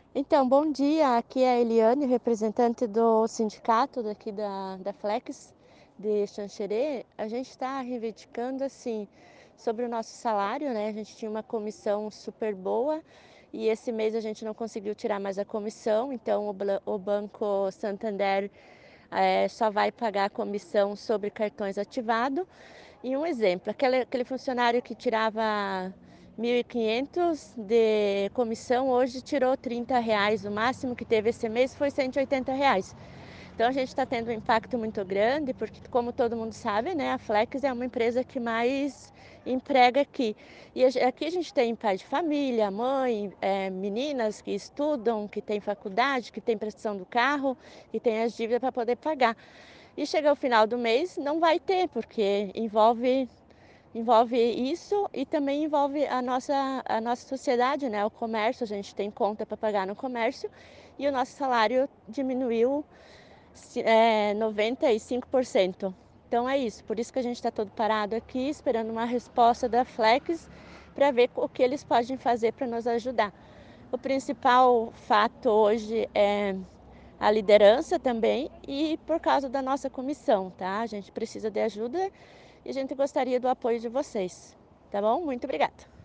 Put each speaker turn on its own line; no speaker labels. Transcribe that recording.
Então, bom dia. Aqui é a Eliane, representante do sindicato daqui da Flex de Xanxerê. A gente está reivindicando assim sobre o nosso salário, né? A gente tinha uma comissão super boa e esse mês a gente não conseguiu tirar mais a comissão, então o Banco Santander só vai pagar a comissão sobre cartões ativados. E um exemplo, aquele funcionário que tirava 1.500 de comissão, hoje tirou R$ 30. O máximo que teve esse mês foi R$ 180. Então a gente está tendo um impacto muito grande, porque como todo mundo sabe, né, a Flex é uma empresa que mais emprega aqui. E aqui a gente tem pai de família, mãe, meninas que estudam, que têm faculdade, que têm prestação do carro, que têm as dívidas para poder pagar. E chega o final do mês, não vai ter, porque envolve isso e também envolve a nossa sociedade, né? O comércio, a gente tem conta para pagar no comércio e o nosso salário diminuiu 95%. Então é isso, por isso que a gente está todo parado aqui, esperando uma resposta da Flex para ver o que eles podem fazer para nos ajudar. O principal fato hoje é a liderança também e por causa da nossa comissão, tá? A gente precisa de ajuda e a gente gostaria do apoio de vocês, tá bom? Muito obrigada.